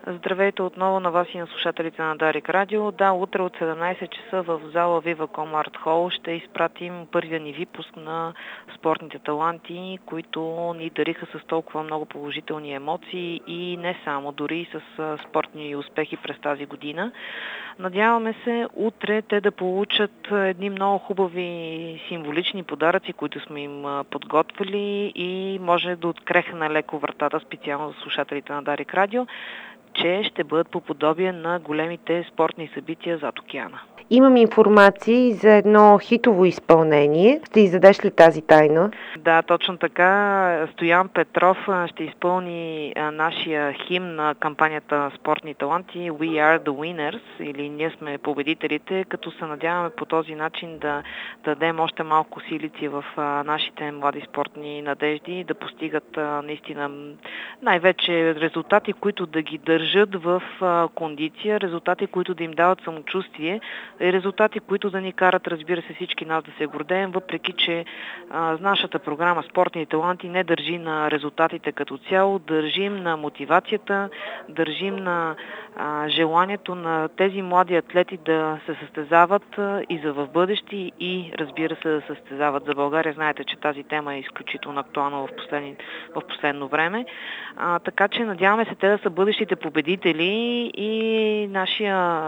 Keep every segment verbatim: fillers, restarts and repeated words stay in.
Здравейте отново на вас и на слушателите на Дарик Радио. Да, утре от седемнайсет часа в зала Viva.com Art Hall ще изпратим първия ни випуск на спортните таланти, които ни дариха с толкова много положителни емоции и не само, дори и с спортни успехи през тази година. Надяваме се утре те да получат едни много хубави символични подаръци, които сме им подготвили и може да открехне леко вратата специално за слушателите на Дарик Радио, че ще бъдат по подобие на големите спортни събития зад океана. Имам информации за едно хитово изпълнение. Ще издадеш ли тази тайна? Да, точно така. Стоян Петров ще изпълни нашия химн на кампанията Спортни таланти We are the winners, или Ние сме победителите, като се надяваме по този начин да дадем още малко силици в нашите млади спортни надежди, да постигат наистина най-вече резултати, които да ги държат в кондиция, резултати, които да им дават самочувствие, резултати, които да ни карат, разбира се, всички нас да се гордеем, въпреки че а, нашата програма Спортни таланти не държи на резултатите като цяло, държим на мотивацията, държим на а, желанието на тези млади атлети да се състезават а, и за в бъдеще и, разбира се, да се състезават за България. Знаете, че тази тема е изключително актуална в, последни, в последно време. А, така че надяваме се те да са бъдещите победители и нашия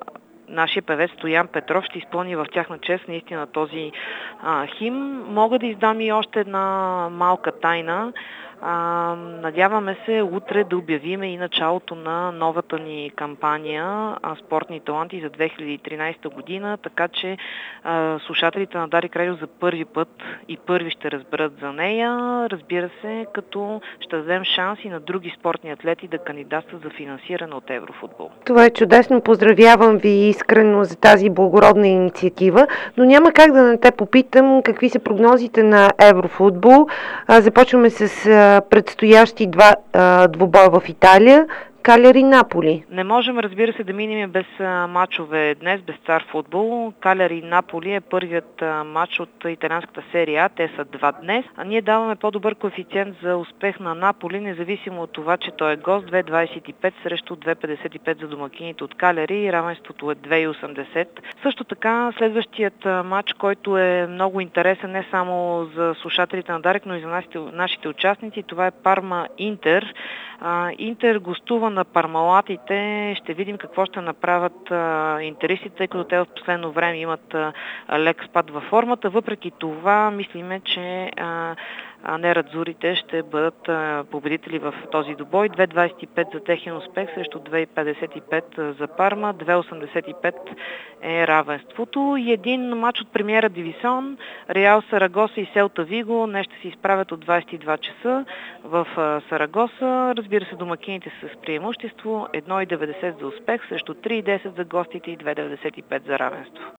Нашия певец Стоян Петров ще изпълни в тяхна чест наистина този а, химн. Мога да издам и още една малка тайна. А, надяваме се утре да обявиме и началото на новата ни кампания а, Спортни таланти за две хиляди и тринайсета година, така че а, слушателите на Дарик Радио за първи път и първи ще разберат за нея, разбира се, като ще дадем шанс и на други спортни атлети да кандидатстват за финансиране от Еврофутбол. Това е чудесно, поздравявам ви искрено за тази благородна инициатива, но няма как да не те попитам какви са прогнозите на Еврофутбол. А, започваме с а, предстоящи два а, двубоя в Италия. Калери Наполи. Не можем, разбира се, да минем без а, мачове днес, без цар футбол. Калери Наполи е първият а, мач от италианската серия А. Те са два днес. А ние даваме по-добър коефициент за успех на Наполи, независимо от това, че той е гост, две двайсет и пет срещу две петдесет и пет за домакините от Калери и равенството е две осемдесет. Също така, следващият а, мач, който е много интересен не само за слушателите на Дарик, но и за нашите, нашите участници, това е Парма Интер. А, Интер гостува на Пармалатите. Ще видим какво ще направят а, интересите, тъй като те в последно време имат а, лек спад във формата. Въпреки това, мислиме, че а, а нерадзурите ще бъдат а, победители в този добой. две двайсет и пет за техен успех срещу две петдесет и пет за Парма, две осемдесет и пет е равенството. И един матч от премиера Дивисион, Реал Сарагоса и Селта Виго, не ще се изправят от двайсет и два часа в а, Сарагоса. Разбира се, домакините са с преимущество едно деветдесет за успех срещу три десет за гостите и две деветдесет и пет за равенство.